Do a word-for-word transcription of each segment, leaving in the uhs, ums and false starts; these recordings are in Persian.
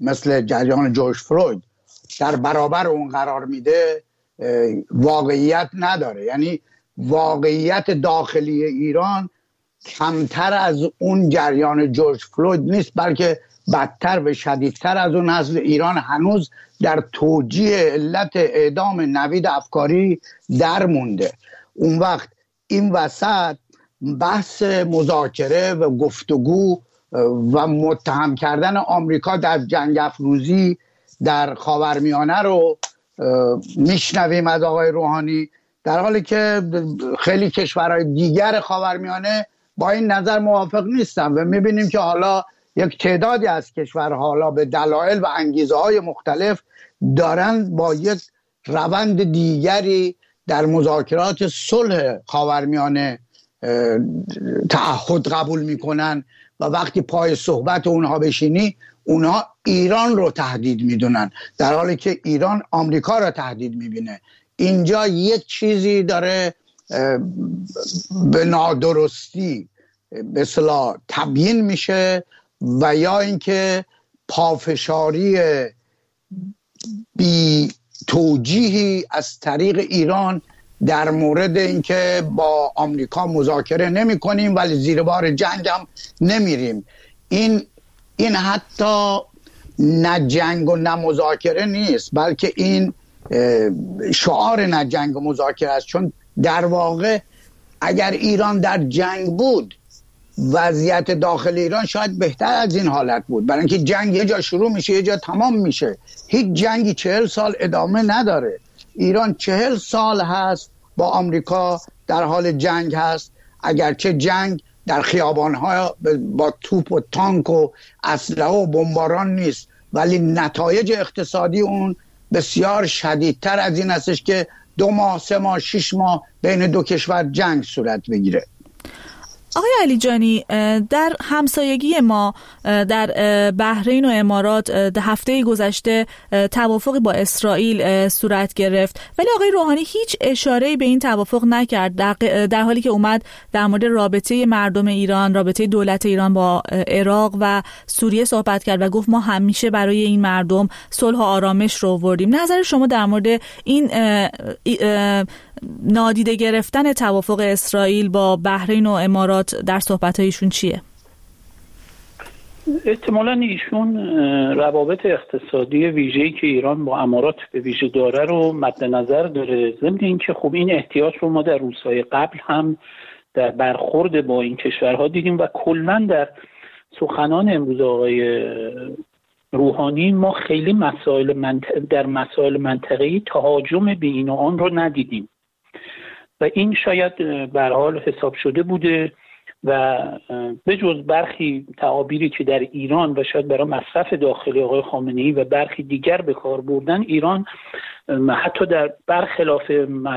مثل جریان جورج فلوید در برابر اون قرار میده واقعیت نداره. یعنی واقعیت داخلی ایران کمتر از اون جریان جورج فلوید نیست، بلکه بدتر و شدیدتر از اون هست. ایران هنوز در توجیه علت اعدام نوید افکاری در مونده. اون وقت این وسط بحث مذاکره و گفتگو و متهم کردن آمریکا در جنگ افروزی در خاورمیانه رو میشنویم از آقای روحانی، در حالی که خیلی کشورهای دیگر خاورمیانه با این نظر موافق نیستن و میبینیم که حالا یک تعدادی از کشورها حالا به دلایل و انگیزه های مختلف دارن با یک روند دیگری در مذاکرات صلح خاورمیانه تعهد قبول میکنن و وقتی پای صحبت اونها بشینی اونها ایران رو تهدید میدونن، در حالی که ایران آمریکا رو تهدید میبینه. اینجا یک چیزی داره به نادرستی به اصطلاح تبیین میشه و یا اینکه پافشاری بی توجیهی از طریق ایران در مورد اینکه با آمریکا مذاکره نمی کنیم ولی زیر بار جنگ هم نمیریم. این این حتی نه جنگ و نه مذاکره نیست، بلکه این شعار نه جنگ و مذاکره است. چون در واقع اگر ایران در جنگ بود وضعیت داخل ایران شاید بهتر از این حالت بود، برای اینکه جنگ یه جا شروع میشه یه جا تمام میشه. هیچ جنگی چهل سال ادامه نداره. ایران چهل سال هست با آمریکا در حال جنگ هست، اگرچه جنگ در خیابان‌ها با توپ و تانک و اسلحه و بمباران نیست، ولی نتایج اقتصادی اون بسیار شدیدتر از این هستش که دو ماه سه ماه شش ماه بین دو کشور جنگ صورت بگیره. آقای علیجانی، در همسایگی ما در بحرین و امارات هفته گذشته توافقی با اسرائیل صورت گرفت، ولی آقای روحانی هیچ اشاره‌ای به این توافق نکرد، در, در حالی که اومد در مورد رابطه مردم ایران، رابطه دولت ایران با عراق و سوریه صحبت کرد و گفت ما همیشه برای این مردم صلح و آرامش رو آوردیم. نظر شما در مورد این اه اه نادیده گرفتن توافق اسرائیل با بحرین و امارات در صحبت‌هایشون چیه؟ احتمالاً ایشون روابط اقتصادی ویژه‌ای که ایران با امارات به ویژه داره رو مد نظر داره، ضمن اینکه خب این احتیاج رو ما در روزهای قبل هم در برخورد با این کشورها دیدیم و کلاً در سخنان امروز آقای روحانی ما خیلی مسائل منطق... در مسائل منطقه‌ای تهاجم به این و آن رو ندیدیم و این شاید به هر حال حساب شده بوده و به جز برخی تعابیری که در ایران و شاید برای مصرف داخلی آقای خامنه‌ای و برخی دیگر به کار بردن، ایران حتی در برخلاف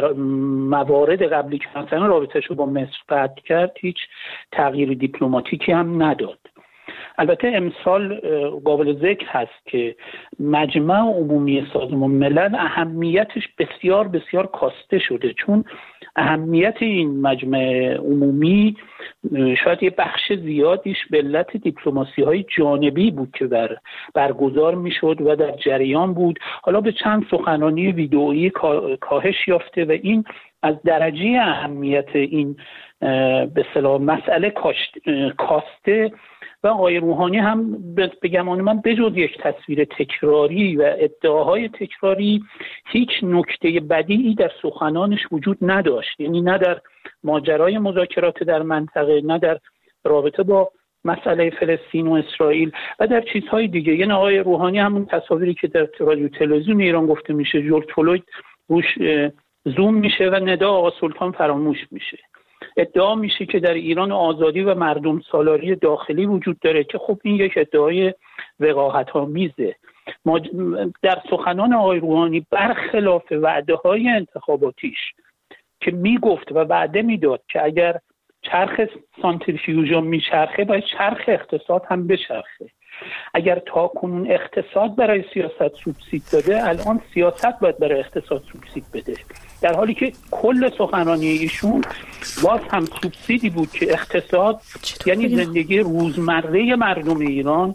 موارد قبلی که مثلا رابطه‌اش رو با مصر قطع کرد هیچ تغییر دیپلماتیکی هم نداد. البته امسال قابل ذکر هست که مجمع عمومی سازمان ملل اهمیتش بسیار بسیار کاسته شده، چون اهمیت این مجمع عمومی شاید یه بخش زیادیش به علت دیپلماسی‌های جانبی بود که بر برگزار میشد و در جریان بود. حالا به چند سخنرانی ویدئویی کاهش یافته و این از درجه اهمیت این به اصطلاح مسئله کاسته و آقای روحانی هم به گمان من بجز یک تصویر تکراری و ادعاهای تکراری هیچ نکته بدیعی در سخنانش وجود نداشت، یعنی نه در ماجرای مذاکرات در منطقه، نه در رابطه با مسئله فلسطین و اسرائیل و در چیزهای دیگه. یعنی آقای روحانی همون تصاویری که در رادیو تلویزیون ایران گفته میشه جورج فلوید روش زوم میشه و ندا آقا سلطان فراموش میشه. ادعا میشه که در ایران آزادی و مردم سالاری داخلی وجود داره که خب این یک ادعای وقاحت‌آمیزه. ما در سخنان آقای روحانی برخلاف وعده‌های انتخاباتیش که میگفت و وعده میداد که اگر چرخ سانتریفیوژ میچرخه باید چرخ اقتصاد هم بچرخه، اگر تا کنون اقتصاد برای سیاست سوبسید داده الان سیاست باید برای اقتصاد سوبسید بده، در حالی که کل سخنرانی ایشون باز هم سوبسیدی بود که اقتصاد یعنی زندگی روزمره مردم ایران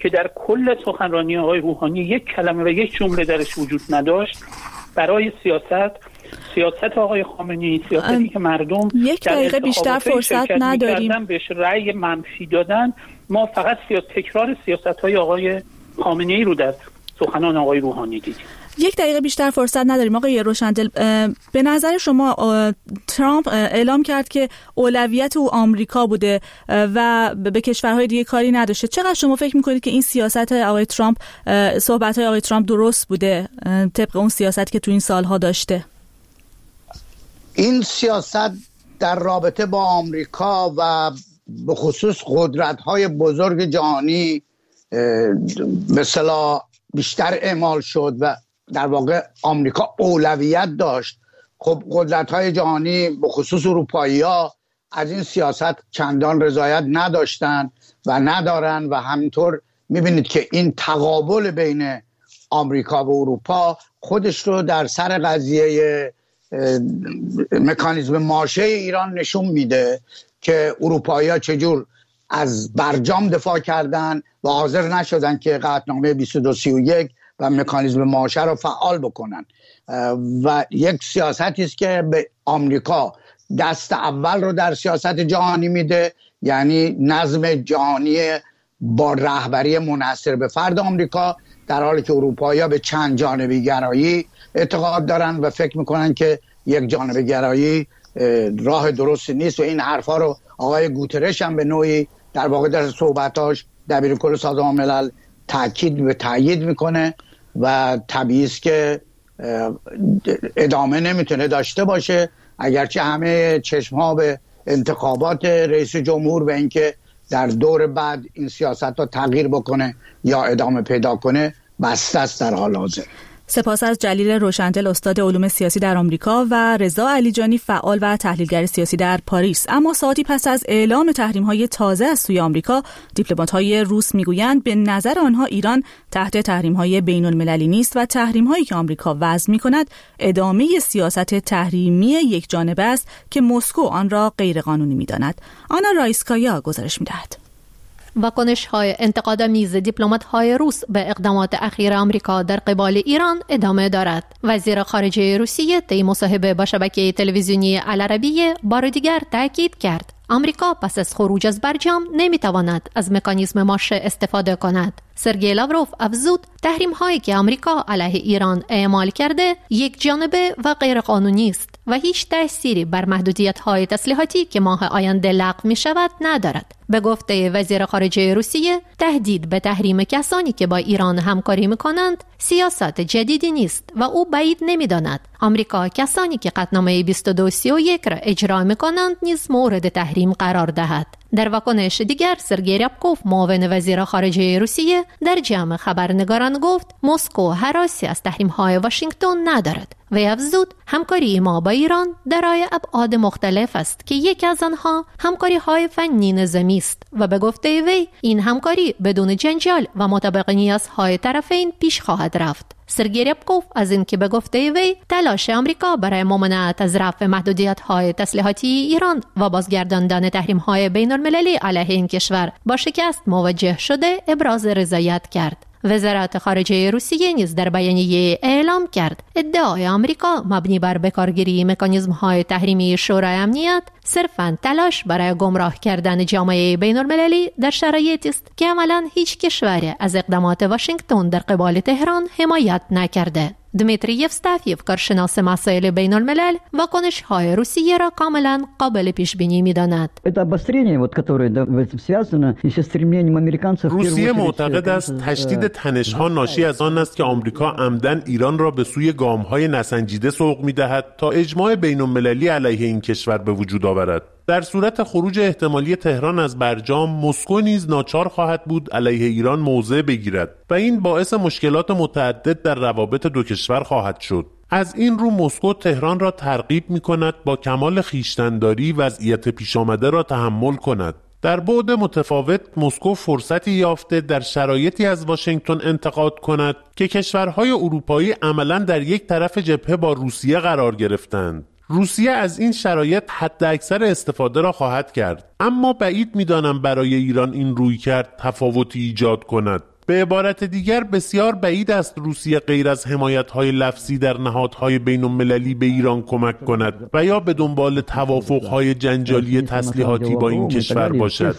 که در کل سخنرانی آقای روحانی یک کلمه و یک جمله درش وجود نداشت برای سیاست سیاست آقای خامنه‌ای، سیاستی که مردم یک دقیقه بیشتر فرصت نداریم بهش رأی منفی دادن. ما فقط سیاست تکرار سیاست‌های آقای خامنه‌ای رو در سخنان آقای روحانی دیدیم. یک دقیقه بیشتر فرصت نداریم. آقای روشندل، به نظر شما ترامپ اعلام کرد که اولویت او آمریکا بوده و به کشورهای دیگه کاری نداشته. چقدر شما فکر میکنید که این سیاست آقای ترامپ، صحبت‌های آقای ترامپ درست بوده طبق اون سیاستی که تو این سالها داشته؟ این سیاست در رابطه با آمریکا و به خصوص قدرت‌های بزرگ جهانی به اصطلاح بیشتر اعمال شد و در واقع آمریکا اولویت داشت. خب قدرت‌های جهانی به خصوص اروپایی‌ها از این سیاست چندان رضایت نداشتن و ندارن و همینطور می‌بینید که این تقابل بین آمریکا و اروپا خودش رو در سر قضیه مکانیزم ماشه ایران نشون میده که اروپایی‌ها چجور از برجام دفاع کردن و حاضر نشدن که قطعنامه بیست و دو سی و یک و مکانیزم ماشه رو فعال بکنن و یک سیاستی است که به آمریکا دست اول رو در سیاست جهانی میده، یعنی نظم جهانی با رهبری منحصر به فرد آمریکا، در حالی که اروپایی‌ها به چند جانبه گرایی اعتقاد دارن و فکر میکنن که یک جانبه گرایی راه درستی نیست و این حرفا رو آقای گوترش هم به نوعی در واقع در صحبتاش دبیر کل سازمان ملل تاکید و تایید میکنه و طبیعی است که ادامه نمیتونه داشته باشه، اگرچه همه چشم‌ها به انتخابات رئیس جمهور و اینکه در دور بعد این سیاست رو تغییر بکنه یا ادامه پیدا کنه بسته است در حال حاضر. سپاس از جلیل روشندل، استاد علوم سیاسی در آمریکا، و رضا علیجانی، فعال و تحلیلگر سیاسی در پاریس. اما ساعتی پس از اعلام تحریم‌های تازه از سوی آمریکا، دیپلمات‌های روس میگویند به نظر آنها ایران تحت تحریم‌های بین‌المللی نیست و تحریم‌هایی که آمریکا وضع می‌کند ادامه سیاست تحریمی یک جانبه است که مسکو آن را غیرقانونی می‌داند. آنا رایسکایا گزارش می‌دهد. واکنش‌های انتقادآمیز دیپلمات‌های روس به اقدامات اخیر آمریکا در قبال ایران ادامه دارد. وزیر خارجه روسیه طی مصاحبه با شبکه تلویزیونی العربیه بار دیگر تاکید کرد آمریکا پس از خروج از برجام نمیتواند از مکانیزم ماشه استفاده کند. سرگئی لاوروف افزود تحریم هایی که آمریکا علیه ایران اعمال کرده یک جانبه و غیر قانونی است و هیچ تأثیری بر محدودیت های تسلیحاتی که ماه آینده لغو می شود ندارد. به گفته وزیر خارجه روسیه، تهدید به تحریم کسانی که با ایران همکاری می کنند سیاست جدیدی نیست و او بعید نمی داند آمریکا کسانی که قطعنامه بیست و دو سی و یک را اجرا می کنند نیز مورد تحریم قرار دهد. در واکنش دیگر، سرگئی ریابکوف، معاون وزیر خارجه روسیه، در جمع خبرنگاران گفت مسکو هراسی از تحریم‌های واشنگتن ندارد و افزود همکاری ما با ایران دارای ابعاد مختلف است که یکی از آنها همکاری‌های فنی نظامی است و به گفته وی این همکاری بدون جنجال و مطابق نیازهای طرفین پیش خواهد رفت. سرگئی ریابکوف از اینکه به گفته وی تلاش آمریکا برای ممانعت از رفع محدودیت‌های تسلیحاتی ایران و بازگرداندن تحریم‌های بین‌المللی علیه این کشور با شکست مواجه شده ابراز رضایت کرد. وزارت خارجه روسیه نیز در بیانیه اعلام کرد ادعای آمریکا مبنی بر بکارگیری مکانیزم‌های تحریمی شورای امنیت صرفاً تلاش برای گمراه کردن جامعه بین‌المللی در شرایطی است که عملاً هیچ کشوری از اقدامات واشنگتن در قبال تهران حمایت نکرده. دمیتری یوستافیف، کارشناس مسائل بین الملل، واکنش‌های روسیه را کاملا قابل پیش بینی می‌داند. روسیه معتقد است تشدید تنش‌ها ناشی از آن است که آمریکا عمدن ایران را به سوی گام‌های نسنجیده سوق می‌دهد تا اجماع بین‌المللی علیه این کشور به وجود آورد. در صورت خروج احتمالی تهران از برجام، مسکو نیز ناچار خواهد بود علیه ایران موضع بگیرد و این باعث مشکلات متعدد در روابط دو کشور خواهد شد. از این رو مسکو تهران را ترغیب می‌کند با کمال خویشتن‌داری وضعیت پیش آمده را تحمل کند. در بعد متفاوت، مسکو فرصتی یافته در شرایطی از واشنگتن انتقاد کند که کشورهای اروپایی عملاً در یک طرف جبهه با روسیه قرار گرفتند. روسیه از این شرایط حد اکثر استفاده را خواهد کرد، اما بعید می‌دانم برای ایران این رویکرد تفاوتی ایجاد کند. به عبارت دیگر بسیار بعید است روسیه غیر از حمایت‌های لفظی در نهادهای بین‌المللی به ایران کمک کند و یا به دنبال توافق‌های جنجالی تسلیحاتی با این کشور باشد.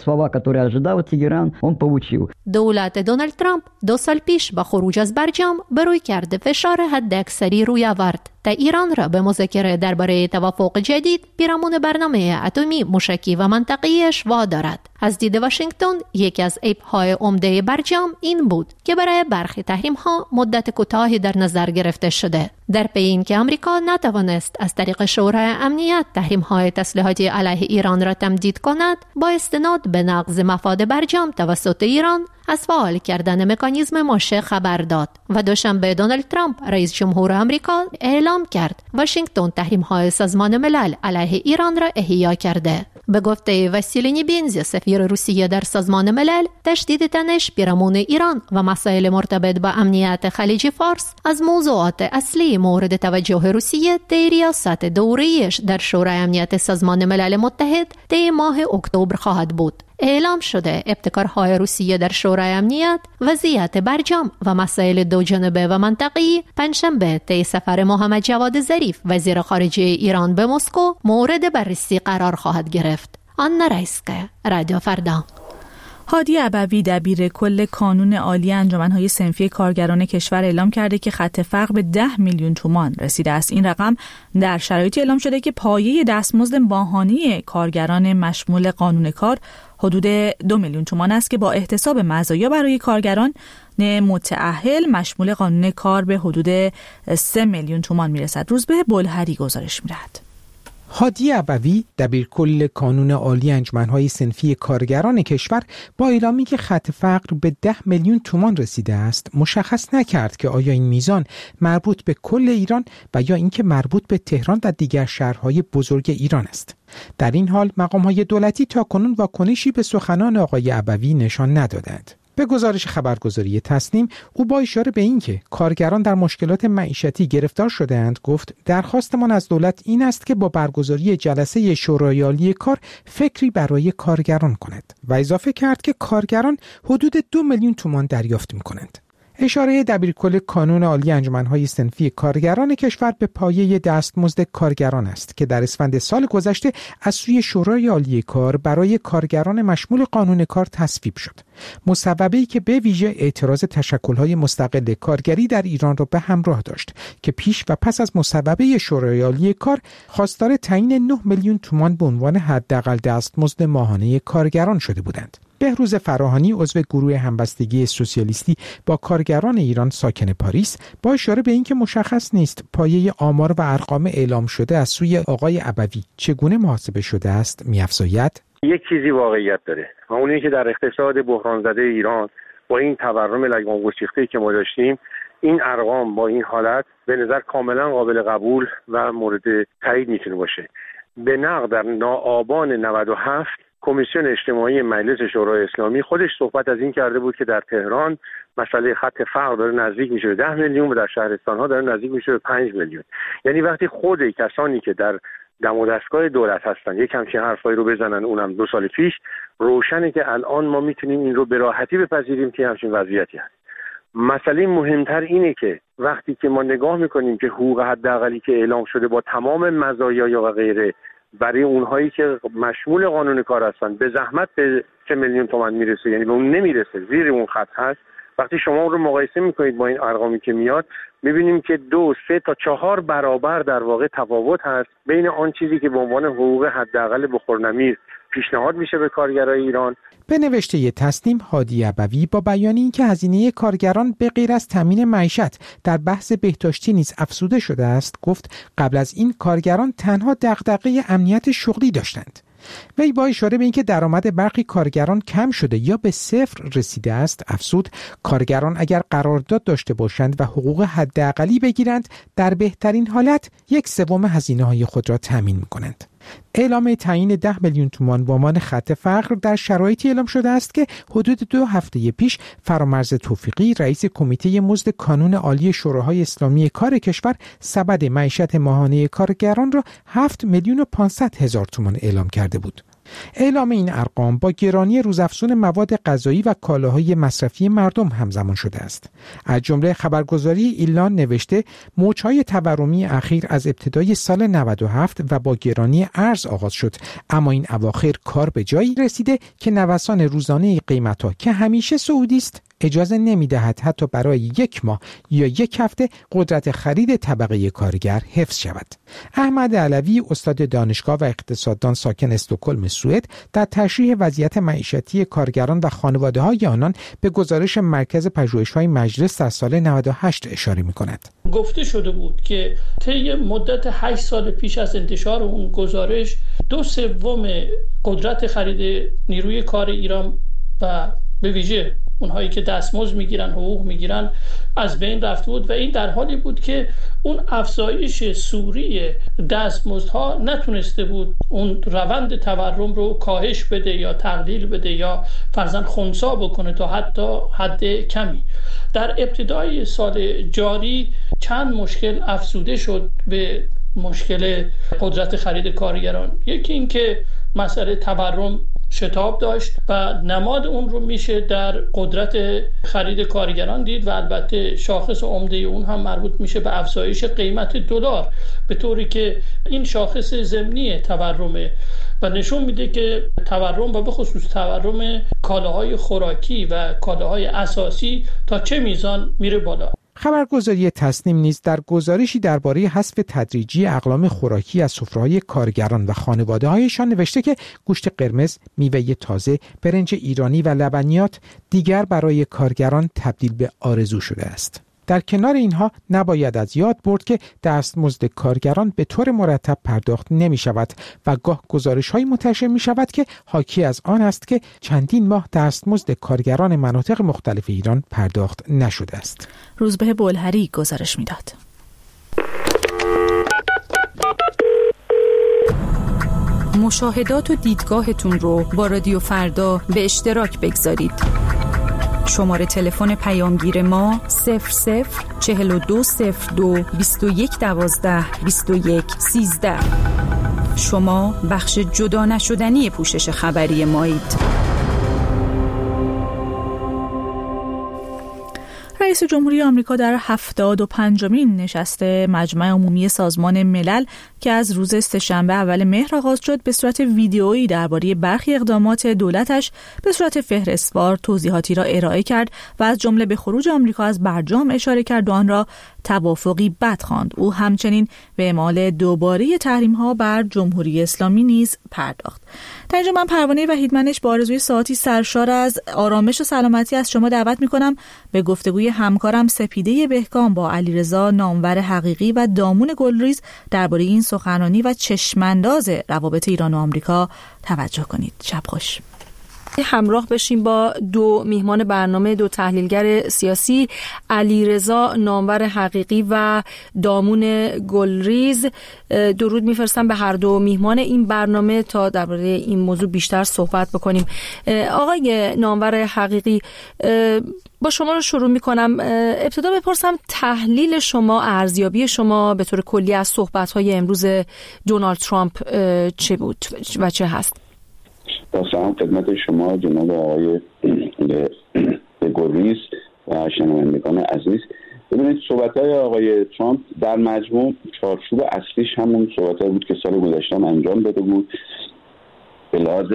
دولت دونالد ترامپ دو سال پیش با خروج از برجام به روی کرده فشار حداکثری روی آورد تا ایران را به مذاکره درباره توافق جدید پیرامون برنامه اتمی موشکی و منطقه‌ایش وادارد. از دید واشنگتن یکی از عیب‌های عمده برجام این بود که برای برخی تحریم‌ها مدت کوتاهی در نظر گرفته شده. در پی اینکه آمریکا نتوانست از طریق شورای امنیت تحریم‌های تسلیحاتی علیه ایران را تمدید کند، با استناد به نقض مفاد برجام توسط ایران از فعال کردن مکانیزم ماشه خبر داد و دوشنبه دونالد ترامپ رئیس جمهور آمریکا اعلام کرد واشنگتن تحریم‌های سازمان ملل علیه ایران را احیا کرده. به گفته واسیلی نیبینزی سفیر روسیه در سازمان ملل، تشدید تنش پیرامون ایران و مسائل مرتبط با امنیت خلیج فارس از موضوعات اصلی مورد توجه روسیه طی ریاست دوره‌ایش در شورای امنیت سازمان ملل متحد طی ماه اکتبر خواهد بود. اعلام شده ابتکارهای روسیه در شورای امنیت، وضعیت برجام و مسائل دو جانبه و منطقی پنجشنبه طی سفر محمد جواد ظریف وزیر خارجه ایران به مسکو مورد بررسی قرار خواهد گرفت. آنا رایسکه، رادیو فردا. هادی ابوی دبیر کل کانون عالی انجمن‌های صنفی کارگران کشور اعلام کرده که خط فقر به ده میلیون تومان رسیده است. این رقم در شرایطی اعلام شده که پایه دستمزد ماهانه کارگران مشمول قانون کار حدود دو میلیون تومان است که با احتساب مزایا برای کارگران متأهل مشمول قانون کار به حدود سه میلیون تومان میرسد. روزبه بلهری گزارش می‌دهد. هادی ابوی دبیرکل کانون عالی انجمن‌های صنفی کارگران کشور با اعلامی که خط فقر به ده میلیون تومان رسیده است مشخص نکرد که آیا این میزان مربوط به کل ایران و یا اینکه مربوط به تهران و دیگر شهرهای بزرگ ایران است. در این حال مقام‌های دولتی تاکنون واکنشی به سخنان آقای ابوی نشان ندادند. به گزارش خبرگزاری تسنیم، او با اشاره به اینکه کارگران در مشکلات معیشتی گرفتار شده‌اند گفت درخواستمان از دولت این است که با برگزاری جلسه شورای عالی کار فکری برای کارگران کند و اضافه کرد که کارگران حدود دو میلیون تومان دریافت می‌کنند. اشاره دبیرکل کانون عالی انجمن‌های صنفی کارگران کشور به پایه دستمزد کارگران است که در اسفند سال گذشته از سوی شورای عالی کار برای کارگران مشمول قانون کار تصویب شد. مصوبه‌ای که به ویژه اعتراض تشکل‌های مستقل کارگری در ایران را به همراه داشت که پیش و پس از مصوبه شورای عالی کار خواستار تعیین نه میلیون تومان به عنوان حداقل دستمزد ماهانه کارگران شده بودند. بهروز فراهانی عضو گروه همبستگی سوسیالیستی با کارگران ایران ساکن پاریس با اشاره به اینکه مشخص نیست پایه آمار و ارقام اعلام شده از سوی آقای ابوی چگونه محاسبه شده است می‌افزاید: یک چیزی واقعیت داره و اون اینه که در اقتصاد بحران زده ایران با این تورم لگام گسیخته‌ای که ما داشتیم، این ارقام با این حالت به نظر کاملا قابل قبول و مورد تایید میتونه باشه. به نقد در آبان نود و هفت کمیسیون اجتماعی مجلس شورای اسلامی خودش صحبت از این کرده بود که در تهران مسئله خط فقر داره نزدیک میشه به ده میلیون و در شهرستان‌ها داره نزدیک میشه به پنج میلیون. یعنی وقتی خود کسانی که در دم و دستگاه دولت هستن یک همچین حرفایی رو بزنن، اونم دو سال پیش، روشنه که الان ما میتونیم این رو به راحتی بپذیریم که همچین وضعیتی هست. مسئله مهمتر اینه که وقتی که ما نگاه میکنیم که حقوق حداقلی که اعلام شده با تمام مزایا و غیره برای اونهایی که مشمول قانون کار هستن به زحمت به سه میلیون تومان میرسه، یعنی به اون نمیرسه، زیر اون خط هست. وقتی شما اون رو مقایسه میکنید با این ارقامی که میاد، میبینیم که دو سه تا چهار برابر در واقع تفاوت هست بین آن چیزی که به عنوان حقوق حداقل بخورنمیر پیشنهاد میشه به کارگرای ایران. به نوشته تسنیم، هادی ابوی با بیان اینکه هزینه کارگران به غیر از تامین معیشت در بحث بهداشتی نیز افزوده شده است، گفت قبل از این کارگران تنها دغدغه امنیت شغلی داشتند. وی با اشاره به اینکه درآمد برخی کارگران کم شده یا به صفر رسیده است افزود کارگران اگر قرارداد داشته باشند و حقوق حداقلی بگیرند در بهترین حالت یک سوم هزینه‌های خود را تامین می‌کنند. اعلام تعیین ده میلیون تومان به عنوان خط فقر در شرایطی اعلام شده است که حدود دو هفته پیش فرامرز توفیقی رئیس کمیته مزد کانون عالی شوراهای اسلامی کار کشور سبد معیشت ماهانه کارگران را هفت میلیون و پانصد هزار تومان اعلام کرده بود. اعلام این ارقام با گرانی روزافزون مواد غذایی و کالاهای مصرفی مردم همزمان شده است. از جمله خبرگزاری ایلنا نوشته موج‌های تورمی اخیر از ابتدای سال نود و هفت و با گرانی ارز آغاز شد، اما این اواخر کار به جایی رسیده که نوسان روزانه قیمت‌ها که همیشه صعودی است اجازه نمی‌دهد حتی برای یک ماه یا یک هفته قدرت خرید طبقه کارگر حفظ شود. احمد علوی استاد دانشگاه و اقتصاددان ساکن استکهلم سوئد در تشریح وضعیت معیشتی کارگران و خانواده‌های آنان به گزارش مرکز پژوهش‌های مجلس در سال نود و هشت اشاره می‌کند. گفته شده بود که طی مدت هشت سال پیش از انتشار اون گزارش دو سوم قدرت خرید نیروی کار ایران و به ویژه اونهایی که دستمزد میگیرن، حقوق میگیرن، از بین رفته بود و این در حالی بود که اون افزایش سوری دستمزدها نتونسته بود اون روند تورم رو کاهش بده یا تقلیل بده یا فرضاً خنثی بکنه تا حتی حد کمی. در ابتدای سال جاری چند مشکل افزوده شد به مشکل قدرت خرید کارگران. یکی این که مسئله تورم شتاب داشت و نماد اون رو میشه در قدرت خرید کارگران دید و البته شاخص عمده اون هم مربوط میشه به افزایش قیمت دلار، به طوری که این شاخص ضمنی تورمه و نشون میده که تورم و به خصوص تورم کالاهای خوراکی و کالاهای اساسی تا چه میزان میره بالا. خبرگزاری تصنیم نیز در گزارشی درباره حذف تدریجی اقلام خوراکی از سفره‌های کارگران و خانواده‌هایشان نوشته که گوشت قرمز، میوه تازه، برنج ایرانی و لبنیات دیگر برای کارگران تبدیل به آرزو شده است. در کنار اینها نباید از یاد برد که دستمزد کارگران به طور مرتب پرداخت نمی شود و گاه گزارش‌هایی منتشر می شود که حاکی از آن است که چندین ماه دستمزد کارگران مناطق مختلف ایران پرداخت نشده است. روزبه بولهری گزارش می‌داد. مشاهدات و دیدگاهتون رو با رادیو فردا به اشتراک بگذارید. شماره تلفن پیامگیر ما صفر صفر چهل و دو صفر دو بیست و یک دوازده بیست و یک سیزده. شما بخش جدا نشدنی پوشش خبری مایید. رئیس جمهوری آمریکا در هفتاد و پنجمین نشست مجمع عمومی سازمان ملل که از روز سه‌شنبه اول مهر آغاز شد به صورت ویدئویی درباره برخی اقدامات دولتش به صورت فهرستوار توضیحاتی را ارائه کرد و از جمله به خروج آمریکا از برجام اشاره کرد و آن را توافقی بد خواند. او همچنین به اعمال دوباره تحریم‌ها بر جمهوری اسلامی نیز پرداخت. در اینجا من پروانه وحیدمنش با آرزوی ساعتی سرشار از آرامش و سلامتی از شما دعوت می‌کنم به گفتگوی همکارم سپیده بهکام با علیرضا نامور حقیقی و دامون گلریز درباره این سخنرانی و چشمانداز روابط ایران و آمریکا توجه کنید. شب خوش. همراه بشیم با دو میهمان برنامه، دو تحلیلگر سیاسی، علیرضا نامور حقیقی و دامون گلریز. درود میفرستم به هر دو میهمان این برنامه تا درباره این موضوع بیشتر صحبت بکنیم. آقای نامور حقیقی، با شما رو شروع میکنم. ابتدا بپرسم تحلیل شما، ارزیابی شما به طور کلی از صحبت‌های امروز دونالد ترامپ چه بود و چه هست؟ با سلام خدمت شما جناب آقای گلریز و شنوندگان عزیز. ببینید صحبت‌های آقای ترامپ در مجموع چارچوب اصلیش همون صحبت‌هایی بود که سال گذشته انجام داده بود. به لحاظ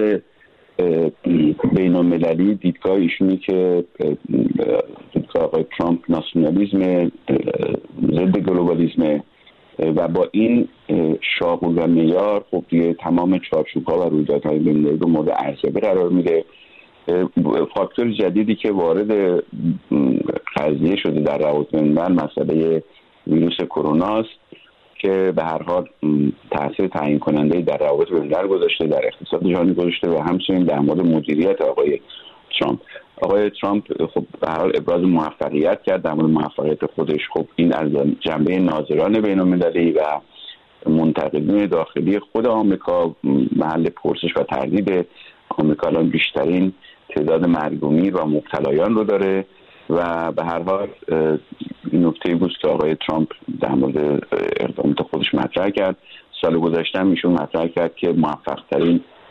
بین‌المللی دیدگاه ایشونی که دیدگاه آقای ترامپ ناسیونالیسم، ضد گلوبالیسم و با این شاخص و معیار خب دیگه تمام چارچوب‌ها و رویدادهای بین‌المللی رو مورد ارزیابی قرار میده. فاکتور جدیدی که وارد قضیه شده در روابط بین‌الملل مسئله ویروس کرونا است که به هر حال تاثیر تعیین کننده در روابط بین‌الملل گذاشته، در اقتصاد جهانی گذاشته و همچنین در مورد مدیریت آقای ترامپ. آقای ترامپ خب به هر حال ابراز موفقیت کرد. در مورد موفقیت خودش خب این از جنبه ناظران بین‌المللی و منتقدین داخلی خود آمریکا محل پرسش و تردید. آمریکا الان بیشترین تعداد مرگومیر و مبتلایان رو داره و به هر حال این نکته بود که آقای ترامپ در مورد اقدامات خودش مطرح کرد. سال گذشته ایشون مطرح کرد که موفق ترین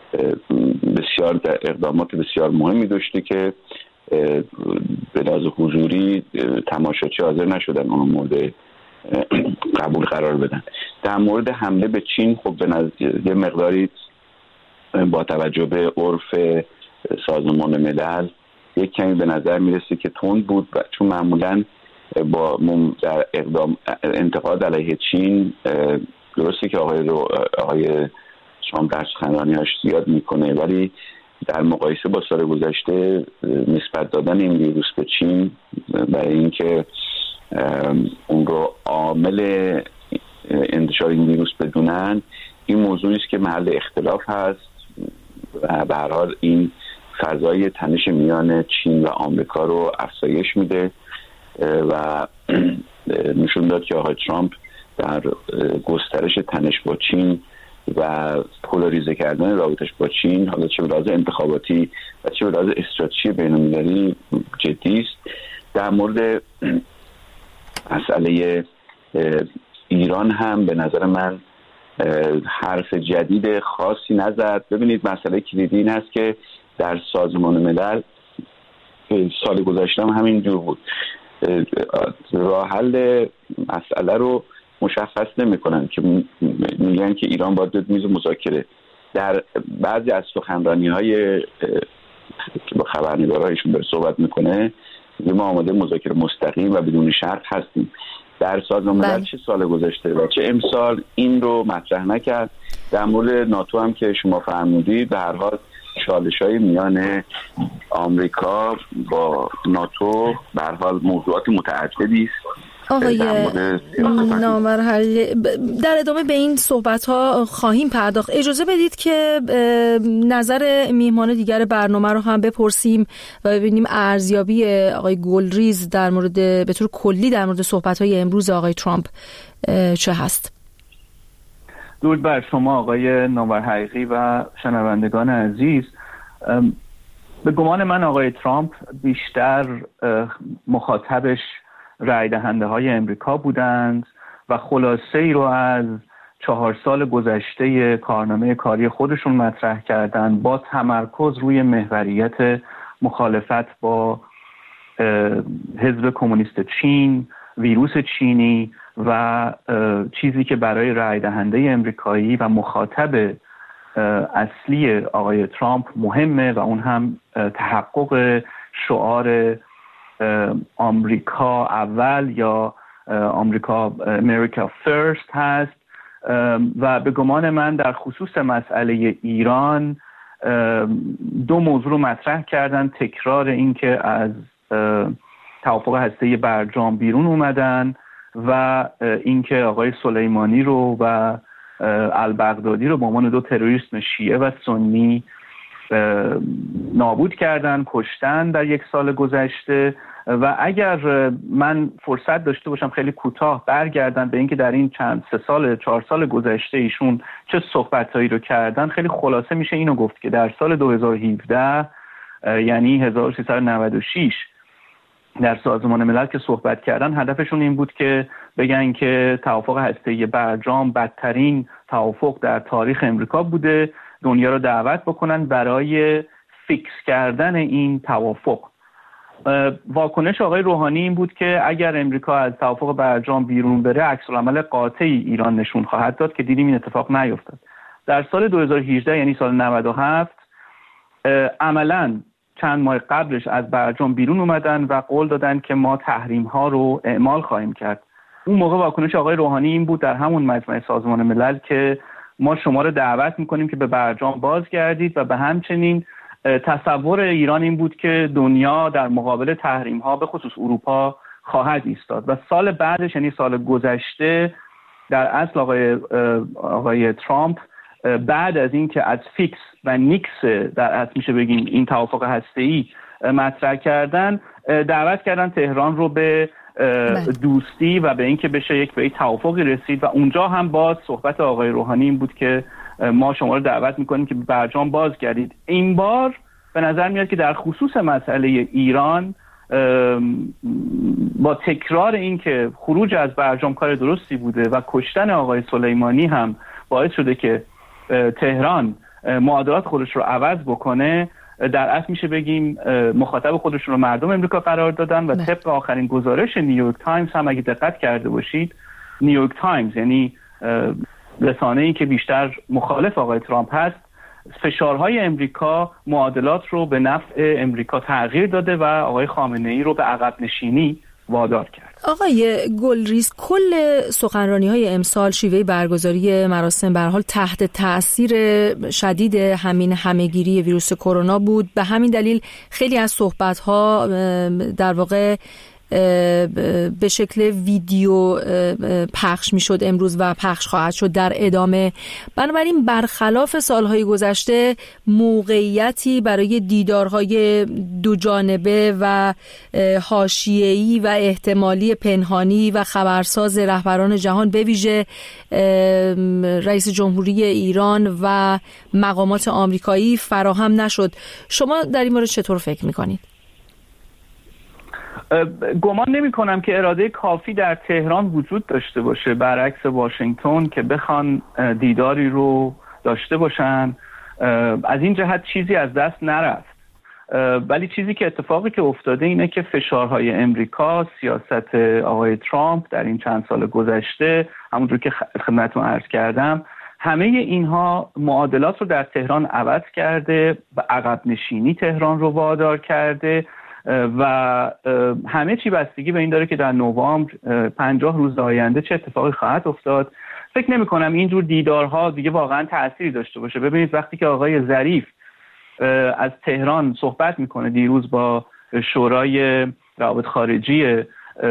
بسیار اقدامات بسیار مهمی داشته که به لحاظ حضوری تماشاچی حاضر نشدن اون مورد قبول قرار بدن. در مورد حمله به چین خب به نظر یه مقداری با توجه به عرف سازمان ملل یک کمی به نظر میرسه که تند بود، چون معمولا با در اقدام انتقاد علیه چین درسته که آقای آقای ترامپ در سخنرانی‌هاش زیاد میکنه، ولی در مقایسه با سال گذشته نسبت دادن این ویروس به چین برای اینکه اون رو عامل انتشار این ویروس بدونن، این موضوعی است که محل اختلاف هست و به هر حال این فضای تنش میان چین و آمریکا رو افزایش میده و نشون داد که آقای ترامپ در گسترش تنش با چین و پولاریزه کردن رابطش با چین، حالا چه به لحاظ انتخاباتی و چه به لحاظ استراتژی بین‌المللی جدی است. در مورد مسئله ایران هم به نظر من حرف جدید خاصی نزد. ببینید مسئله کلیدی این هست که در سازمان ملل سال گذشته هم همین جور بود، راه حل مسئله رو مشخص نمی‌کنن که میگن که ایران باید به میز مذاکره. در بعضی از سخنرانی‌های که با خبرنگارایشون داره صحبت میکنه ما آماده مذاکره مستقیم و بدون شرط هستیم. در سازمان ملل چه سال گذشته و چه امسال این رو مطرح نکرد. در مورد ناتو هم که شما فرمودید به هر حال چالش‌های میان آمریکا با ناتو به هر حال موضوعات متعددی است. آقای نامور، در ادامه به این صحبت ها خواهیم پرداخت. اجازه بدید که نظر میهمان دیگر برنامه رو هم بپرسیم و ببینیم ارزیابی آقای گلریز در مورد به طور کلی در مورد صحبت های امروز آقای ترامپ چه هست. درود بر شما آقای نامور حقیقی و شنوندگان عزیز. به گمان من آقای ترامپ بیشتر مخاطبش رای دهنده های امریکا بودند و خلاصه ای رو از چهار سال گذشته کارنامه کاری خودشون مطرح کردند با تمرکز روی محوریت مخالفت با حزب کمونیست چین، ویروس چینی و چیزی که برای رای دهنده امریکایی و مخاطب اصلی آقای ترامپ مهمه و اون هم تحقق شعار آمریکا اول یا آمریکا امریکا فرست هست. و به گمان من در خصوص مسئله ایران دو موضوع رو مطرح کردن: تکرار این که از توافق هسته‌ای برجام بیرون اومدن و اینکه آقای سلیمانی رو و البغدادی رو به عنوان دو تروریست شیعه و سنی نابود کردن، کشتن در یک سال گذشته. و اگر من فرصت داشته باشم خیلی کوتاه برگردن به اینکه در این چند سه سال چهار سال گذشته ایشون چه صحبتایی رو کردن، خیلی خلاصه میشه اینو گفت که در سال دو هزار و هفده یعنی هزار و سیصد و نود و شش در سازمان ملل که صحبت کردن، هدفشون این بود که بگن که توافق هسته‌ای برجام بدترین توافق در تاریخ امریکا بوده، دنیا رو دعوت بکنن برای فیکس کردن این توافق. واکنش آقای روحانی این بود که اگر امریکا از توافق برجام بیرون بره عکس‌العمل قاطعی ایران نشون خواهد داد که دیدیم این اتفاق نیفتاد. در سال دو هزار و هجده یعنی سال نود و هفت عملاً چند ماه قبلش از برجام بیرون اومدن و قول دادن که ما تحریم ها رو اعمال خواهیم کرد. اون موقع واکنش آقای روحانی این بود در همون مجمع سازمان ملل که ما شما رو دعوت میکنیم که به برجام بازگردید و به همچنین تصور ایران این بود که دنیا در مقابل تحریم ها به خصوص اروپا خواهد ایستاد. و سال بعدش یعنی سال گذشته در اصل آقای آقای ترامپ بعد از این که از فیکس و نیکس در اصل میشه بگیم این توافق هسته‌ای مطرح کردن، دعوت کردن تهران رو به دوستی و به اینکه بشه یک به توافقی رسید. و اونجا هم باز صحبت آقای روحانی این بود که ما شما رو دعوت میکنیم که به برجام بازگردید. این بار به نظر میاد که در خصوص مسئله ایران با تکرار این که خروج از برجام کار درستی بوده و کشتن آقای سلیمانی هم باعث شده که تهران معادلات خودش رو عوض بکنه، در اصل میشه بگیم مخاطب خودشون رو مردم امریکا قرار دادن و طبق آخرین گزارش نیویورک تایمز هم اگه دقت کرده باشید، نیویورک تایمز یعنی رسانه‌ای که بیشتر مخالف آقای ترامپ هست، فشارهای امریکا معادلات رو به نفع امریکا تغییر داده و آقای خامنه‌ای رو به عقب نشینی وادار کرد. آقای گلریز، کل سخنرانی‌های امسال، شیوه برگزاری مراسم به هر حال تحت تأثیر شدید همین همه‌گیری ویروس کرونا بود. به همین دلیل خیلی از صحبت‌ها در واقع به شکل ویدیو پخش می شد امروز و پخش خواهد شد در ادامه. بنابراین برخلاف سالهای گذشته موقعیتی برای دیدارهای دو جانبه و حاشیه‌ای و احتمالی پنهانی و خبرساز رهبران جهان، به ویژه رئیس جمهوری ایران و مقامات آمریکایی فراهم نشد. شما در این مورد چطور فکر می کنید؟ گمان نمی کنم که اراده کافی در تهران وجود داشته باشه برعکس واشنگتن که بخوان دیداری رو داشته باشن. از این جهت چیزی از دست نرفت، ولی چیزی که اتفاقی که افتاده اینه که فشارهای امریکا، سیاست آقای ترامپ در این چند سال گذشته، همونجور که خدمتتون عرض کردم، همه اینها معادلات رو در تهران عوض کرده و عقب نشینی تهران رو وادار کرده و همه چی بستگی به این داره که در نوامبر پنجاه روز آینده چه اتفاقی خواهد افتاد. فکر نمی کنم اینجور دیدارها دیگه واقعا تأثیری داشته باشه. ببینید وقتی که آقای ظریف از تهران صحبت میکنه دیروز با شورای روابط خارجی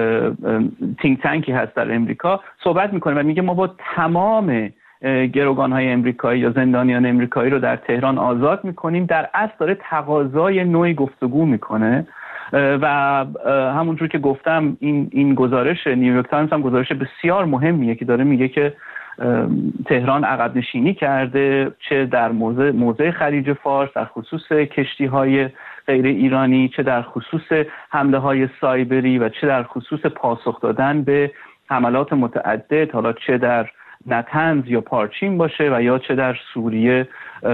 تینک تانکی هست در امریکا، صحبت میکنه و میگه ما با تمام گروگان‌های امریکایی یا زندانیان امریکایی رو در تهران آزاد میکنیم. در اصل داره تقاضای نوعی گفتگو میکنه و همونجور که گفتم این این گزارش نیویورک تایمز هم گزارش بسیار مهمیه که داره میگه که تهران عقب نشینی کرده، چه در موضع موضع خلیج فارس در خصوص کشتی‌های غیر ایرانی، چه در خصوص حمله‌های سایبری و چه در خصوص پاسخ دادن به حملات متعدد، حالا چه در نتنز یا پارچین باشه و یا چه در سوریه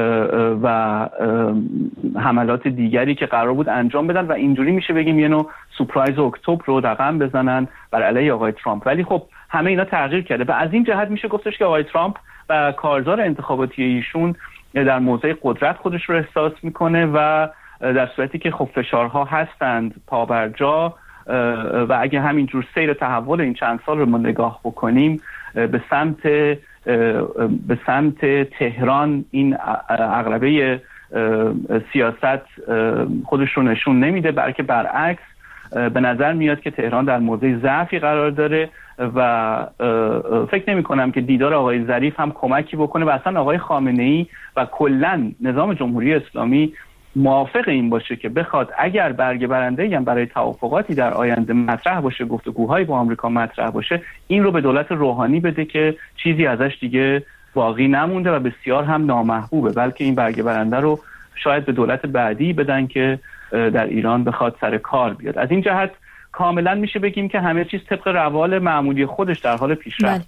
و حملات دیگری که قرار بود انجام بدن و اینجوری میشه بگیم یه نوع سورپرایز اکتبر رو رقم بزنن بر علیه آقای ترامپ. ولی خب همه اینا تغییر کرده و از این جهت میشه گفتش که آقای ترامپ و کارزار انتخاباتی ایشون در موضع قدرت خودش رو احساس میکنه و در صورتی که خب فشارها هستند پابرجا و اگه همینجور سیر تحول این چند سال رو ما نگاه بکنیم به سمت به سمت تهران این عقربه سیاست خودش رو نشون نمیده، بلکه برعکس به نظر میاد که تهران در موضع ضعفی قرار داره و فکر نمی کنم که دیدار آقای ظریف هم کمکی بکنه و اصلا آقای خامنه‌ای و کلاً نظام جمهوری اسلامی موافق این باشه که بخواد اگر برگ برنده‌ای هم برای توافقاتی در آینده مطرح باشه، گفتگوهایی با آمریکا مطرح باشه، این رو به دولت روحانی بده که چیزی ازش دیگه باقی نمونده و بسیار هم نامحبوبه، بلکه این برگ برنده رو شاید به دولت بعدی بدن که در ایران بخواد سر کار بیاد. از این جهت کاملا میشه بگیم که همه چیز طبق روال معمولی خودش در حال پیشرفت.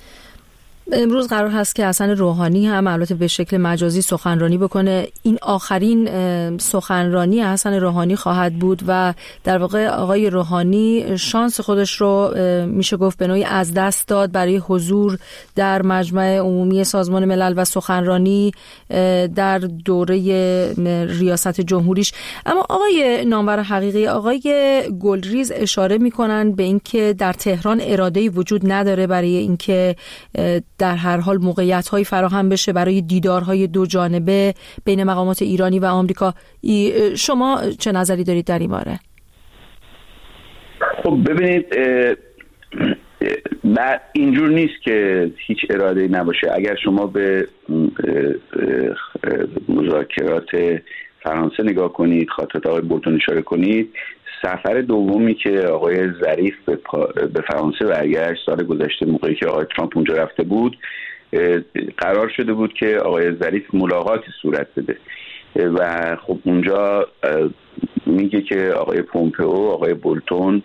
امروز قرار هست که حسن روحانی هم البته به شکل مجازی سخنرانی بکنه. این آخرین سخنرانی حسن روحانی خواهد بود و در واقع آقای روحانی شانس خودش رو میشه گفت به نوعی از دست داد برای حضور در مجمع عمومی سازمان ملل و سخنرانی در دوره ریاست جمهوریش. اما آقای نامور حقیقی، آقای گلریز اشاره میکنن به اینکه در تهران اراده‌ای وجود نداره برای اینکه در هر حال موقعیت‌های فراهم بشه برای دیدارهای دو جانبه بین مقامات ایرانی و آمریکا. شما چه نظری دارید در این باره؟ خب ببینید، اینجور نیست که هیچ اراده‌ای نباشه. اگر شما به مذاکرات فرانسه نگاه کنید، خاطرات آقای بولتون اشاره کنید، سفر دومی که آقای ظریف به, پا... به فرانسه برگشت سال گذشته موقعی که آقای ترامپ اونجا رفته بود، قرار شده بود که آقای ظریف ملاقاتی صورت بده و خب اونجا میگه که آقای پومپئو، آقای بولتون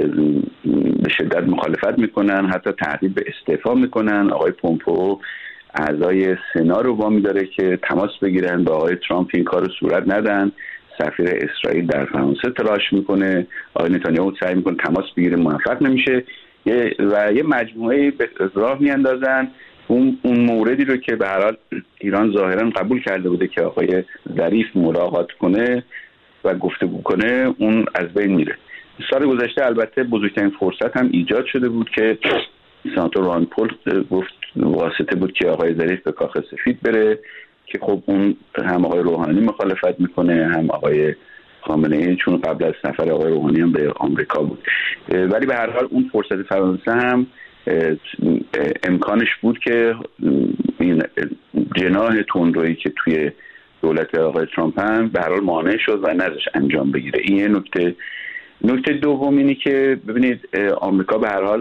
به شدت مخالفت میکنن، حتی تهدید به استعفا میکنن. آقای پومپئو اعضای سنا رو وامی داره که تماس بگیرن با آقای ترامپ این کار رو صورت ندن. سفیر اسرائیل در فرانسه تلاش میکنه، آقای نتانیاهو سعی میکنه تماس بگیره، موفق نمیشه و یه مجموعه به راه میاندازن اون اون موردی رو که به هر حال ایران ظاهرا قبول کرده بوده که آقای ظریف ملاقات کنه و گفتگو کنه، اون از بین میره. سال گذشته البته بزرگترین فرصت هم ایجاد شده بود که سناتور ران پول گفت واسطه بود که آقای ظریف به کاخ سفید بره که خب اون هم آقای روحانی مخالفت میکنه هم آقای خامنه‌ای، چون قبل از سفر آقای روحانی هم به آمریکا بود. ولی به هر حال اون فرصت فرانسه هم امکانش بود که این جناح تندرویی که توی دولت آقای ترامپ هم به هر حال مانع شد و نذاش انجام بگیره. این یه نکته. نکته دوم اینی که ببینید آمریکا به هر حال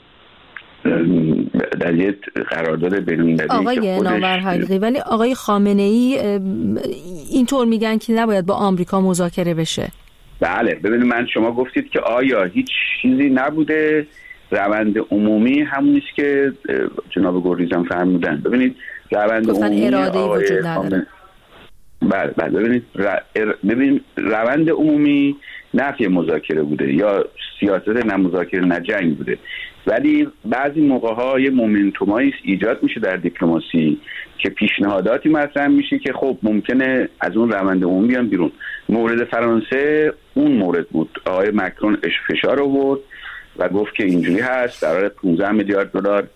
در یه قرارداد بین‌المللی آقای نامور حقیقی، ولی آقای خامنه‌ای اینطور میگن که نباید با آمریکا مذاکره بشه. بله ببینید، من شما گفتید که آیا هیچ چیزی نبوده، روند عمومی همونیست که جناب گلریزم فرمودن. ببینید روند عمومی اراده وجود نداره. بله بله ببینید ر... ببینید روند عمومی نفی مذاکره بوده یا سیاست نه مذاکره نه جنگ بوده، ولی بعضی موقع‌ها یه مومنتومایی ایجاد میشه در دیپلماسی که پیشنهاداتی مطرح میشه که خب ممکنه از اون روند عمومی بیان بیرون. مورد فرانسه اون مورد بود. آقای مکرون فشار آورد و گفت که اینجوری هست، قراره پانزده میلیارد دلار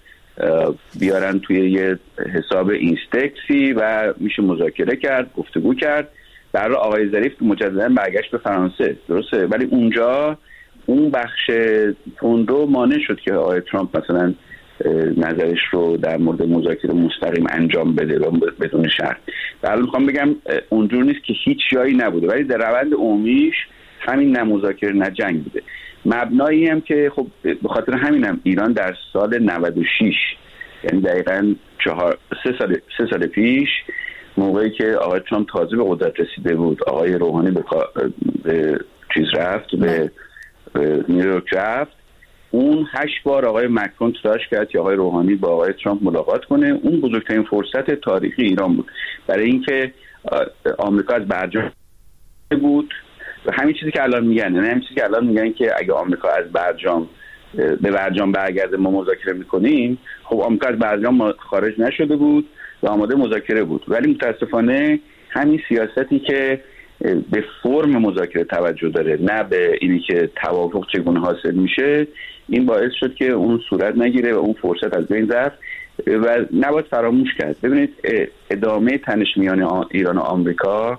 بیارن توی یه حساب اینستکسی و میشه مذاکره کرد، گفتگو کرد. در آقای ظریف مجددا برگشت به فرانسه، درسته، ولی اونجا اون بخش تندرو مانع شد که آقای ترامپ مثلا نظرش رو در مورد مذاکره مستقیم انجام بده و بدون شرط. در حال میخوام بگم اونجور نیست که هیچ جایی نبوده، ولی در روند عمومیش همین نه مذاکره نه جنگ بوده. مبنایی هم که خب به خاطر همین هم ایران در سال نود و شش، یعنی دقیقاً چهار سه سال سه سال پیش، موقعی که آقای ترامپ تازه به قدرت رسیده بود، آقای روحانی به, به چیز رفت، به نیویورک رفت، اون هشت بار آقای مکرون تلاش کرد که آقای روحانی با آقای ترامپ ملاقات کنه. اون بزرگترین فرصت تاریخی ایران بود برای اینکه آمریکا از برجام بود و همین چیزی که الان میگن، نه همین چیزی که الان میگن که اگه آمریکا از برجام به برجام برگرده ما مذاکره میکنیم. خب آمریکا از برجام خارج نشده بود و آماده مذاکره بود، ولی متاسفانه همین سیاستی که به فرم مذاکره توجه داره نه به اینی که توافق چگونه حاصل میشه، این باعث شد که اون صورت نگیره و اون فرصت از بین رفت و نباید فراموش کرد. ببینید ادامه تنش میان ایران و آمریکا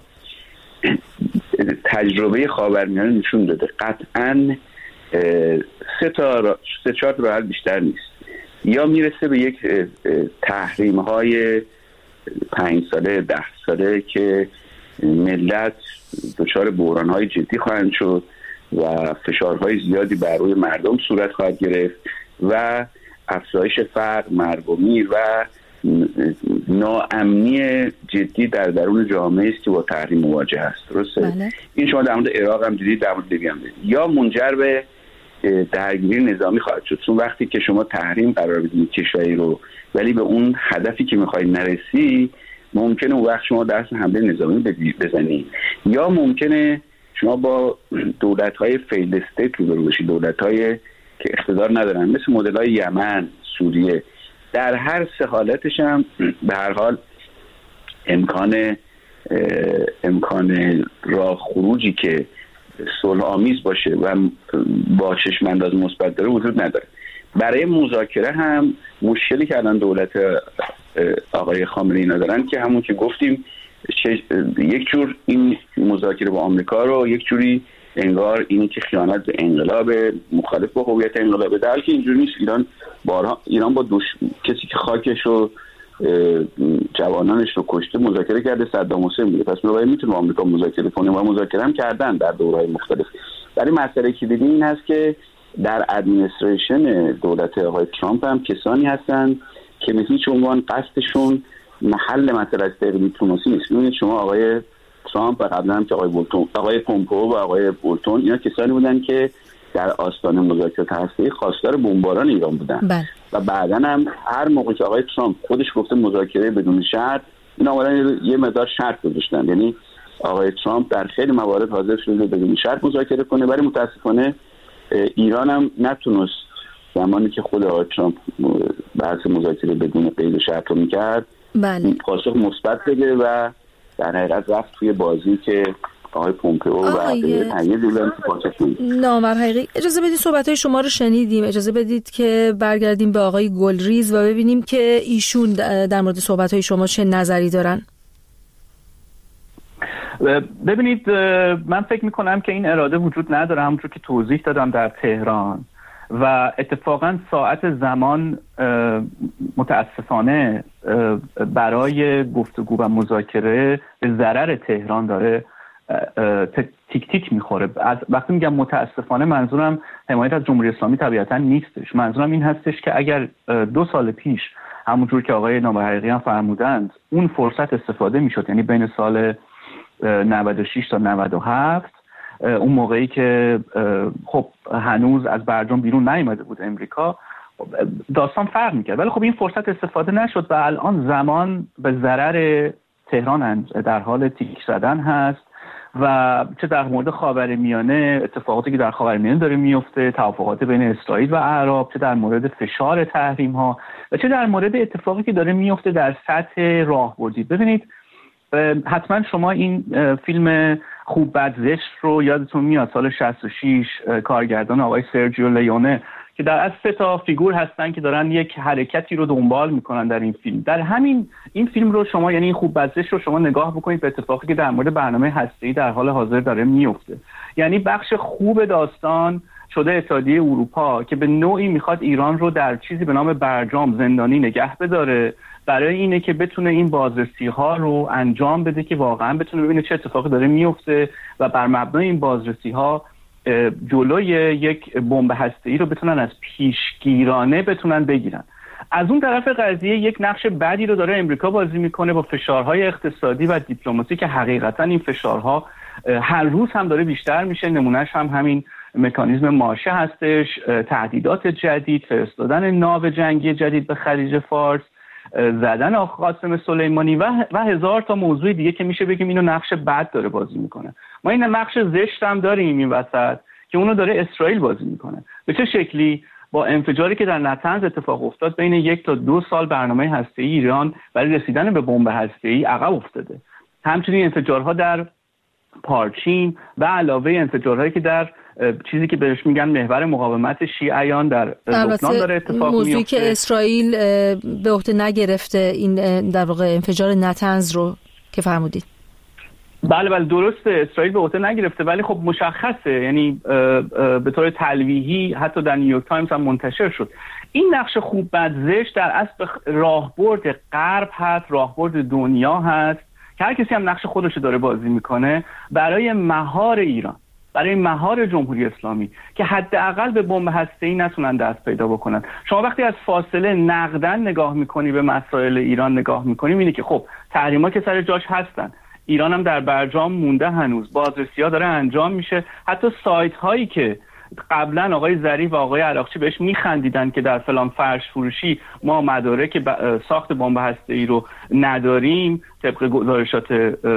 تجربه خاورمیانه نشون داده قطعاً سه تا سه چهار راه حل بیشتر نیست. یا میرسه به یک تحریم های پنج ساله ده ساله که ملت دچار بحران های جدی خواهند شد و فشارهای زیادی بر روی مردم صورت خواهد گرفت و افزایش فقر، مرگومی و ناامنی جدی در درون جامعه است که با تحریم مواجه است. درسته؟ بله. این شما در مورد عراق هم دیدید، در مورد لیبی هم دیدید. یا منجر به درگیری نظامی خواهد شد، چون وقتی که شما تحریم قرار بدید کشوری رو ولی به اون هدفی که میخوای نرسی، ممکنه اون وقت شما دست حمله نظامی بزنید. یا ممکنه شما با دولت‌های فیل استیت روبرو بشید، دولت‌های که اقتدار ندارن، مثل مدل‌های یمن، سوریه. در هر سه حالتش هم به هر حال امکان امکان راه خروجی که صلح آمیز باشه و با چشم انداز مثبت داره وجود نداره. برای مذاکره هم مشکلی که الان دولت آقای خامنه‌ای ندارن که همون که گفتیم یک جور این مذاکره با آمریکا رو یک جوری انگار اینی که خیانت به انقلاب، مخالف با هویت انقلاب، در حالی که اینجوری نیست. ایران بارها ایران با دوش... کسی که خاکش و جوانانش رو کشته مذاکره کرده صدام حسین بوده، پس بنابراین میتونه با آمریکا مذاکره کنه و مذاکره هم کردن در دوره‌های مختلف. ولی مسئله که دیدیم این هست که در ادمنستریشن دولت آقای ترامپ هم کسانی هستن که به هیچ عنوان قصدشون محل مسئله است دیپلماسی نیست. ببینید شما آقای ترامپ و قبلا هم که آقای بولتون، آقای پومپئو و آقای بولتون، اینا کسانی بودن که در آستانه مذاکرات هسته‌ای خواستار بمباران ایران بودن. بله. و بعداً هم هر موقع که آقای ترامپ خودش گفته مذاکره بدون شرط، این اولا یه مقدار شرط گذاشتن، یعنی آقای ترامپ در خیلی موارد حاضر شده بدون شرط مذاکره کنه، ولی متاسفانه ایران هم نتونست زمانی که خود آقای ترامپ بحث مذاکره بدون قید شرط رو میکرد بله. پاسخ مثبت بده و در حقیقت رفت توی بازی که آقای پومپئو و غیره تغییر دیدن که پاسخ کنید. نامور حقیقی، اجازه بدید صحبت‌های شما رو شنیدیم، اجازه بدید که برگردیم به آقای گلریز و ببینیم که ایشون در مورد صحبت‌های شما چه نظری دارن. ببینید من فکر میکنم که این اراده وجود نداره، همونطور که توضیح دادم در تهران، و اتفاقا ساعت زمان متاسفانه برای گفتگو و مذاکره به ضرر تهران داره تیک تیک میخوره. از وقتی میگم متاسفانه منظورم حمایت از جمهوری اسلامی طبیعتا نیستش، منظورم این هستش که اگر دو سال پیش همونجور که آقای نامور حقیقی هم فرمودند اون فرصت استفاده میشد، یعنی بین سال نود و شش تا نود و هفت، اون موقعی که خب هنوز از برجام بیرون نیامده بود امریکا، داستان فرق میکرد، ولی خب این فرصت استفاده نشد و الان زمان به ضرر تهران در حال تیک زدن هست و چه در مورد خاورمیانه، اتفاقاتی که در خاورمیانه داره میفته، توافقات بین اسرائیل و اعراب، چه در مورد فشار تحریم ها و چه در مورد اتفاقی که داره میفته در سطح راهبردی. ببینید حتما شما این فیلم خوب بد زشت رو یادتون میاد، سال شصت و شش، کارگردان آقای سرجیو لیونه، که در از سه تا فیگور هستن که دارن یک حرکتی رو دنبال میکنن در این فیلم. در همین این فیلم رو شما، یعنی این خوب بد زشت رو شما نگاه بکنید به اتفاقی که در مورد برنامه هسته‌ای در حال حاضر داره میفته. یعنی بخش خوب داستان شده اتحادیه اروپا که به نوعی میخواد ایران رو در چیزی به نام برجام زندانی نگه بداره، برای اینه که بتونه این بازرسی ها رو انجام بده که واقعا بتونه ببینه چه اتفاقی داره میفته و بر مبنای این بازرسی ها جلوی یک بمب هسته‌ای رو بتونن از پیشگیرانه بتونن بگیرن. از اون طرف قضیه یک نقش بدی رو داره امریکا بازی میکنه با فشارهای اقتصادی و دیپلماسی که حقیقتا این فشارها هر روز هم داره بیشتر میشه. نمونهش هم همین مکانیزم مارشه هستش، تهدیدات جدید، فرستادن ناو جنگی جدید به خلیج فارس، زدن آقا قاسم سلیمانی و و هزار تا موضوع دیگه که میشه بگیم اینو نقش بد داره بازی میکنه. ما این نقش زشت هم داریم این وسط که اونو داره اسرائیل بازی میکنه. به چه شکلی؟ با انفجاری که در نطنز اتفاق افتاد، بین یک تا دو سال برنامه هسته‌ای ایران برای رسیدن به بمب هسته‌ای عقب افتاده. همچنین انفجارها در پارچین و علاوه انفجارهایی که در چیزی که بهش میگن محور مقاومت شیعیان در لبنان داره اتفاق میفته. موضوعی که اسرائیل به عهده نگرفته این در واقع انفجار نطنز رو که فرمودید. بله بله درسته، اسرائیل به عهده نگرفته، ولی خب مشخصه، یعنی به طور تلویحی حتی در نیویورک تایمز هم منتشر شد. این نقش خوب بد زشت در اصل راهبرد غرب هست، راهبرد دنیا هست که هر کسی هم نقش خودش داره بازی میکنه برای مهار ایران، برای مهار جمهوری اسلامی که حداقل به بمب هسته‌ای نتونن دست پیدا بکنن. شما وقتی از فاصله نقدن نگاه میکنی به مسائل ایران نگاه میکنی، میبینی که خب تحریما که سر جاش هستن، ایران هم در برجام مونده، هنوز بازرسی‌ها داره انجام میشه. حتی سایت هایی که قبلا آقای ظریف و آقای عراقچی بهش میخندیدن که در فلان فرش فروشی ما مدارک ساخت بمب هسته‌ای رو نداریم طبق گزارشات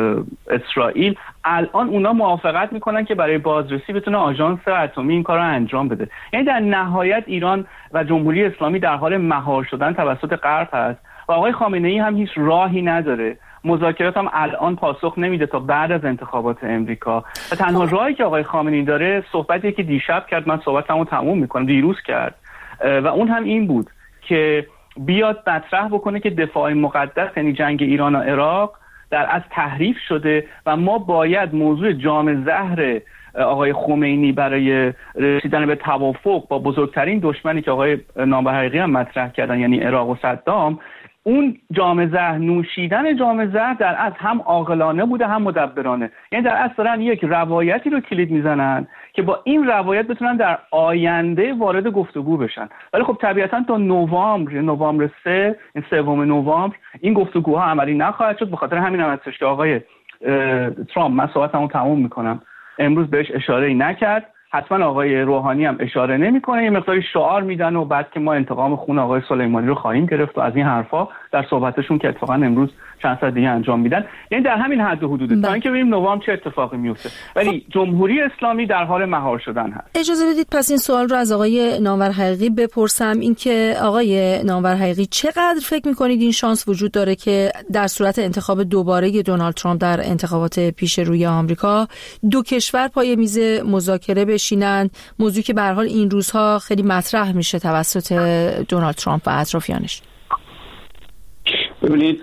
اسرائیل، الان اونا موافقت میکنن که برای بازرسی بتونه آژانس اتمی این کار رو انجام بده. یعنی در نهایت ایران و جمهوری اسلامی در حال مهار شدن توسط غرب هست و آقای خامنه‌ای هم هیچ راهی نداره. مذاکرات هم الان پاسخ نمیده تا بعد از انتخابات امریکا و تنها راهی که آقای خامنه‌ای داره صحبتی که دیشب کرد، من صحبتمو تموم میکنم، دیروز کرد، و اون هم این بود که بیاد مطرح بکنه که دفاع مقدس، یعنی جنگ ایران و عراق، در از تحریف شده و ما باید موضوع جام زهر آقای خمینی برای رسیدن به توافق با بزرگترین دشمنی که آقای نامور حقیقی هم مطرح کردن، یعنی عراق و صدام، اون جام زهر، نوشیدن جام زهر در از هم عاقلانه بوده هم مدبرانه. یعنی در اصل دارن یک روایتی رو کلید میزنن که با این روایت بتونن در آینده وارد گفتگو بشن. ولی خب طبیعتا تا نوامبر، نوامبر سه، این سوم نوامبر، این گفتگوها عملی نخواهد شد. به خاطر همین هم که آقای ترامپ، من صحبتمو تموم میکنم، امروز بهش اشاره‌ای نکرد، حتما آقای روحانی هم اشاره نمیکنه، یه مقداری شعار میدن و بعد که ما انتقام خون آقای سلیمانی رو خواهیم گرفت و از این حرفا در صحبتشون که اتفاقا امروز چند ساعت دیگه انجام میدن. یعنی در همین حد و حدوده تا اینکه ببینیم نوامبر چه اتفاقی میفته. ولی جمهوری اسلامی در حال مهار شدن هست. اجازه بدید پس این سوال رو از آقای نامور حقیقی بپرسم، اینکه آقای نامور حقیقی چقدر فکر میکنید این شانس وجود داره که در صورت انتخاب دوباره دونالد ترامپ در انتخابات پیش روی آمریکا دو کشور پای میز مذاکره بشینن، موضوعی که به هر حال این روزها خیلی مطرح میشه توسط دونالد ترامپ و اطرافیانش؟ ببینید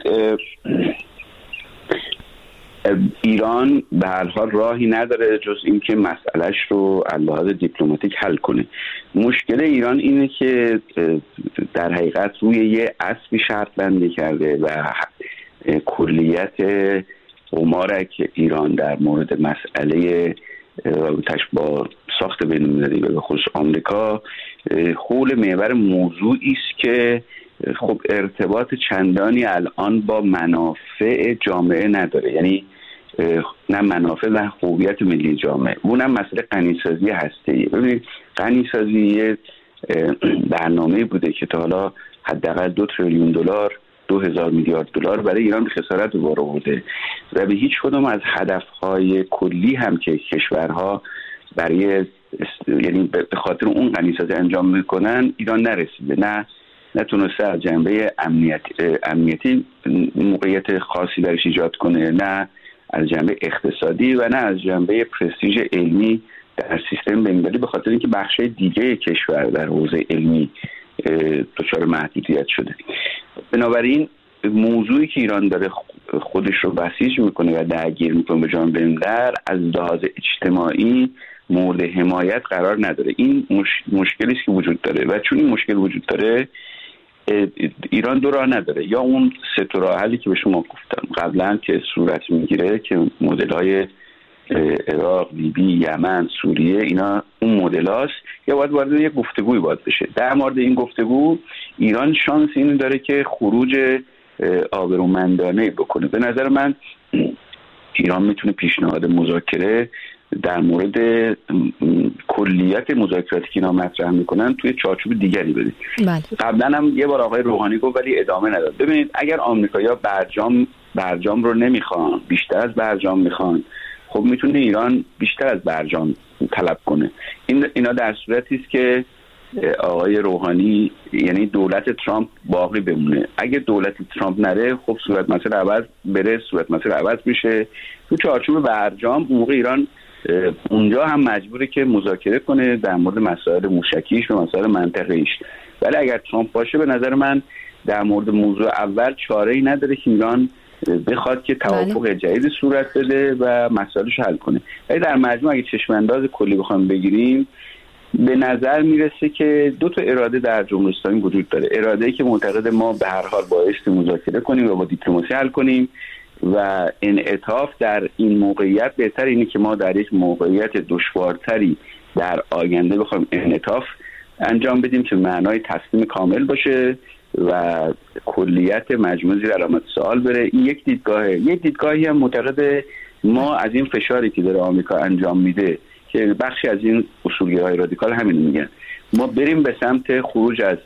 ایران به هر حال راهی نداره جز اینکه مسئلهش رو از لحاظ دیپلماتیک حل کنه. مشکل ایران اینه که در حقیقت روی یه اصلی شرط بندی کرده و کلیت قمارک ایران در مورد مسئله رابطش با ساخت بین‌المللی و به خصوص آمریکا حول محور موضوعی است که خب ارتباط چندانی الان با منافع جامعه نداره، یعنی نه منافع و هویت ملی جامعه. اونم مسئله غنیسازی هسته‌ای. ببینید غنیسازی یه برنامه بوده که تا حالا حداقل دو تریلیون دلار دو هزار میلیارد دلار برای ایران خسارت بار آورده و به هیچ کدوم از هدفهای کلی هم که کشورها برای یعنی به خاطر اون غنیسازی انجام میکنن ایران نرسیده، نه نتونسته از جنبه امنیتی امنیتی موقعیت خاصی درش ایجاد کنه، نه از جنبه اقتصادی و نه از جنبه پرستیژ علمی در سیستم بین‌المللی، به خاطر اینکه بخشای دیگه کشور در حوزه علمی دچار محدودیت شده. بنابراین موضوعی که ایران داره خودش رو بسیج میکنه و درگیر میکنه به جان بندر از لحاظ اجتماعی مورد حمایت قرار نداره. این مش... مشکلی است که وجود داره و چون این مشکل وجود داره ایران دو راه نداره، یا اون سه تا راه حلی که به شما گفتم قبلا که صورت میگیره که مدل‌های عراق، لیبی، یمن، سوریه، اینا اون مدل‌هاست، یا باید وارد یک گفتگوی باید بشه. در مورد این گفتگو ایران شانس اینو داره که خروج آبرومندانه بکنه. به نظر من ایران میتونه پیشنهاد مذاکره در مورد کلیت مذاکراتی که اینا مطرح میکنن توی چارچوب دیگری بده. بله. قبلا هم یه بار آقای روحانی گفت ولی ادامه نداد. ببینید اگر آمریکایی‌ها برجام برجام رو نمیخوان، بیشتر از برجام میخوان، خب میتونه ایران بیشتر از برجام طلب کنه. این اینا در صورتی است که آقای روحانی یعنی دولت ترامپ باقی بمونه. اگه دولت ترامپ نره خب صورت مسئله عوض بره، صورت مسئله عوض میشه تو چارچوب برجام. موقع ایران اونجا هم مجبوره که مذاکره کنه در مورد مسائل موشکیش و مسائل منطقه‌ایش. ولی اگر ترامپ باشه به نظر من در مورد موضوع اول چاره‌ای نداره که ایران بخواد که توافق جدید صورت بده و مسائلش حل کنه. ولی در مجموع اگه چشم انداز کلی بخوام بگیریم به نظر میرسه که دو تا اراده در جمهوری اسلامی وجود داره. اراده‌ای که معتقد ما به هر حال بایستی مذاکره کنیم و با دیپلماسی حل کنیم و انعطاف در این موقعیت بهتر اینه که ما در یک موقعیت دشوارتری در آینده بخوایم انعطاف انجام بدیم که معنای تسلیم کامل باشه و کلیت مجموعه زیر علامت سوال بره. این یک دیدگاهه. یک دیدگاهی هم معتقد ما از این فشاری که داره آمریکا انجام میده که بخشی از این اصولگرایان رادیکال همین میگن ما بریم به سمت خروج از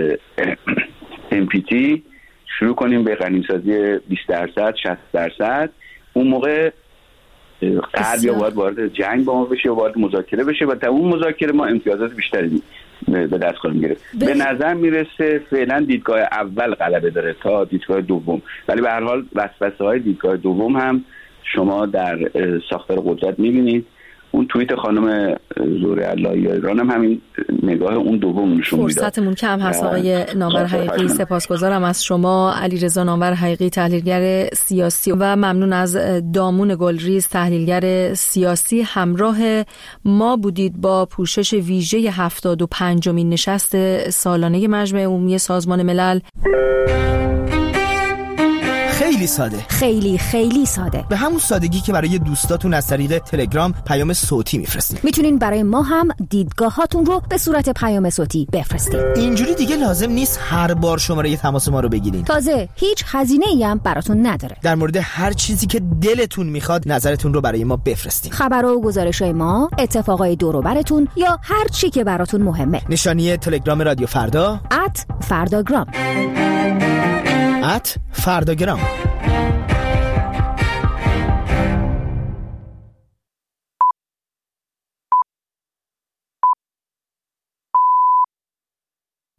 ام پی تی، شروع کنیم به غنیسازی بیست درصد شصت درصد. اون موقع غرب یا باید وارد جنگ با ما بشه یا وارد مذاکره بشه و تا اون مذاکره ما امتیازات بیشتری به دست خواهیم گرفت. به نظر میرسه فعلا دیدگاه اول غلبه داره تا دیدگاه دوم، ولی به هر حال وسوسه‌های دیدگاه دوم هم شما در ساختار قدرت میبینید. اون توییت خانم زهره علایی ایران هم همین نگاه اون دوم نشون میده. فرصتمون کم هست آقای نامور حقیقی. سپاسگزارم از شما علیرضا نامور حقیقی، تحلیلگر سیاسی، و ممنون از دامون گلریز، تحلیلگر سیاسی. همراه ما بودید با پوشش ویژه هفتاد و پنجمین نشست سالانه مجمع عمومی سازمان ملل. خیلی خیلی ساده، خیلی خیلی ساده، به همون سادگی که برای دوستاتون از طریق تلگرام پیام صوتی میفرستین. میتونین برای ما هم دیدگاهاتون رو به صورت پیام صوتی بفرستین. اینجوری دیگه لازم نیست هر بار شماره تماس ما رو بگیرین. تازه هیچ هزینه‌ای هم براتون نداره. در مورد هر چیزی که دلتون میخواد نظرتون رو برای ما بفرستین. خبرها و گزارش‌های ما، اتفاقای دور و براتون یا هر چی که براتون مهمه. نشانی تلگرام رادیو فردا ات فرداگرام ات فرداگرام